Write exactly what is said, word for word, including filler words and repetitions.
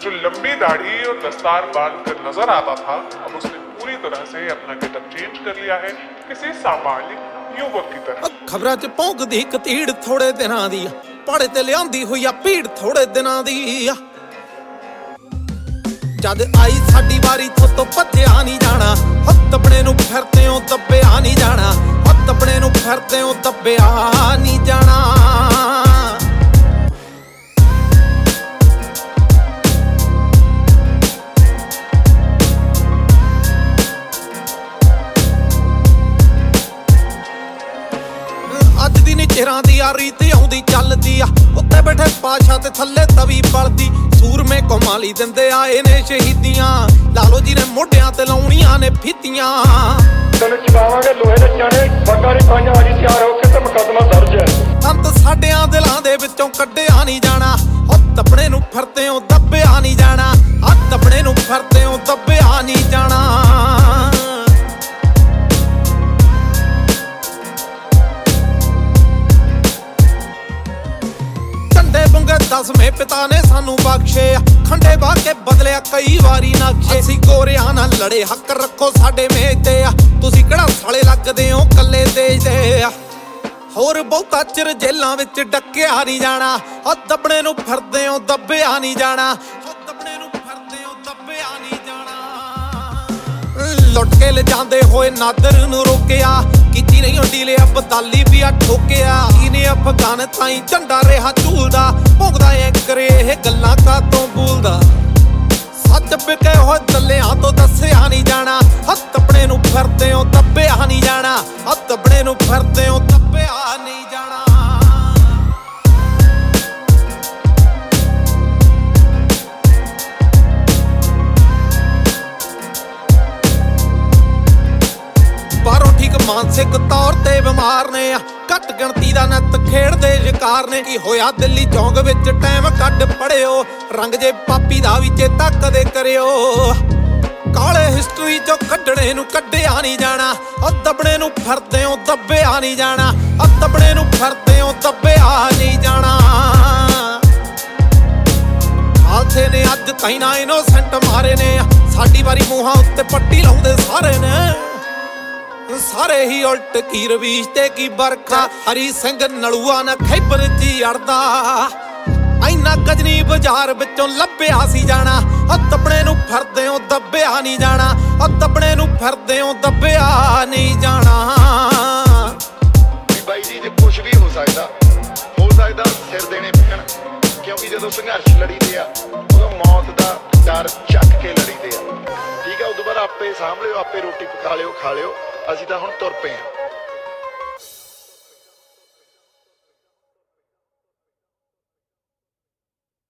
जो लंबी दाढ़ी और दस्तार बांध कर नजर आता था, अब उसने पूरी तरह से अपना गेटअप चेंज कर लिया है, किसी सामान्य युवक की तरह। खबरां च भौंकदी इक तीड़ थोड़े दिनां दी, पाड़े ते लिआंदी होई आ भीड़ थोड़े दिनां दी। जद आई साडी वारी थोतों भज्जिया नहीं जाना, हत्थ अपने नूं फिरदे ओ दब्बिया नहीं जाना, हत्थ अपने नूं फिरदे ओ दब्बिया नहीं जाना। अज दी नी चिरां दी आ रीत आउंदी चलदी आ, उत्ते बैठे पाशा ते थल्ले तवी बलदी। सूरमे कमाली दिंदे आए ने शहीदियां, लालो जी ने मोढियां ते लाउणियां ने फीतियां। तैनूं चुकावांगे लोहे दे चने, वगा दी पाइयां अज तैयार हो के ते मुकदमा दर्ज है। अंत साडियां दिलां दे विचों कड्ढिया नहीं जाना, हत्थ अपने नूं फिरदे ओ दब्बिया नहीं जाना, हत्थ अपने नूं फिरदे ओ दब्बिया नहीं जाना। दसवें पिता ने सानू बख्शे, खंडे बाह के बदलिया कई वारी नक्शे। असीं गोरियां नाल लड़े, हक रखो साडे मेज ते आ, तुसीं किहड़ा साले लगदे हो कल्ले तेज दे आ। होर बहुता चिर जेलां विच डक्किया नहीं जाना, हत्थ अपने नूं फिरदे हो दब्बिया नहीं जाना, हत्थ अपने नूं फिरदे हो दब्बिया नहीं जाना। लुट के ले जांदे होए नादर नूं रोकिया, कीती नहीं उंडी ले बदाली भी आ ठोकिया। इने अफगान ताईं झंडा रेहा झूलदा, भौंकदा ए करे ਇਹ ਗੱਲਾਂ ਕਾਤੋਂ ਬੋਲਦਾ। ਸੱਚ ਵਿਕੇ ਹੋਏ ਦੱਲਿਆਂ ਤੋਂ ਦੱਸਿਆ ਨਹੀਂ ਜਾਣਾ, ਹੱਥ ਆਪਣੇ ਨੂੰ ਫਿਰਦੇ ਹੋ ਦੱਬਿਆ ਨਹੀਂ ਜਾਣਾ, ਹੱਥ ਆਪਣੇ ਨੂੰ ਫਿਰਦੇ ਹੋ ਦੱਬਿਆ ਨਹੀਂ ਜਾਣਾ। ਬਾਹਰੋਂ ਠੀਕ ਮਾਨਸਿਕ ਤੌਰ ਤੇ ਬਿਮਾਰ ਨੇ ਆ, ਘੱਟ ਗਿਣਤੀ ਦਾ ਨੱਤ ਖੇਡਦੇ ਸ਼ਿਕਾਰ ਨੇ। ਕੀ ਹੋਇਆ ਦਿੱਲੀ ਚੌਂਕ ਵਿੱਚ ਟਾਈਮ ਕੱਢ ਪੜਿਓ, ਰੰਗ ਜੇ ਪਾਪੀ ਦਾ ਵੀ ਚੇਤਾ ਕਦੇ ਕਰਿਓ। ਕਾਲੇ ਹਿਸਟਰੀ ਚੋਂ ਕੱਢਣੇ ਨੂੰ ਕੱਢਿਆ ਨਹੀਂ ਜਾਣਾ, ਹੱਥ ਆਪਣੇ ਨੂੰ ਫਿਰਦੇ ਹੋ ਦੱਬਿਆ ਨਹੀਂ ਜਾਣਾ, ਹੱਥ ਆਪਣੇ ਨੂੰ ਫਿਰਦੇ ਹੋ ਦੱਬਿਆ ਨਹੀਂ ਜਾਣਾ। ਖਾਲਸੇ ਨੇ ਅੱਜ ਤਾਈਂ ਨਾ ਇਨੋਸੈਂਟ ਮਾਰੇ ਨੇ, ਸਾਡੀ ਵਾਰੀ ਮੂੰਹਾਂ ਉੱਤੇ ਪੱਟੀ ਲਾਉਂਦੇ ਸਾਰੇ ਨੇ। ਸਾਰੇ ਹੀ ਉਲਟ ਕੀ ਰਵੀਸ਼ ਤੇ ਕੀ ਬਰਖਾ, ਹਰੀ ਸਿੰਘ ਨਲੂਆ ਨਾ ਖੈਬਰ ਚ ਅੜਦਾ। ਐਨਾ ਗਜਨੀ ਬਾਜ਼ਾਰ ਵਿੱਚੋਂ ਲੱਭਿਆ ਸੀ ਜਾਣਾ, ਹੱਥ ਆਪਣੇ ਨੂੰ ਫਿਰਦੇ ਹੋ ਦੱਬਿਆ ਨਹੀਂ ਜਾਣਾ, ਹੱਥ ਆਪਣੇ ਨੂੰ ਫਿਰਦੇ ਹੋ ਦੱਬਿਆ ਨਹੀਂ ਜਾਣਾ। ਬਾਈ ਜੀ ਜੇ ਕੁਛ ਵੀ ਹੋ ਸਕਦਾ, ਹੋ ਸਕਦਾ ਸਿਰ ਦੇਣੇ ਪੈਣ, ਕਿਉਂਕਿ ਜਦੋਂ ਸੰਘਰਸ਼ ਲੜੀਦੇ ਆ ਉਦੋਂ ਮੌਤ ਦਾ ਡਰ ਚੱਕ ਕੇ ਲੜੀਦੇ ਆ। ਠੀਕ ਆ, ਉਦੋਂ ਬਾਅਦ ਆਪੇ ਸਾਂਭ ਲਿਓ, ਆਪੇ ਰੋਟੀ ਪਕਾ ਲਿਓ, ਖਾ ਲਿਓ। ਅਸੀਂ ਤਾਂ ਹੁਣ ਤੁਰ ਪਏ ਆ।